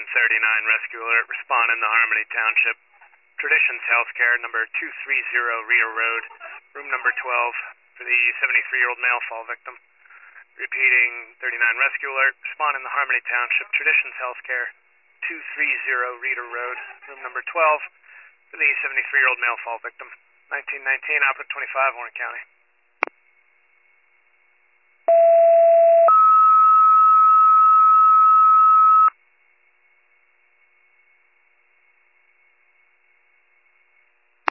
39 rescue alert. Respond in the Harmony Township. Traditions Healthcare, number 230 Rita Road, room number 12, for the 73-year-old male fall victim. Repeating, 39 rescue alert. Respond in the Harmony Township. Traditions Healthcare, 230 Rita Road, room number 12, for the 73-year-old male fall victim. 1919, output 25, Warren County.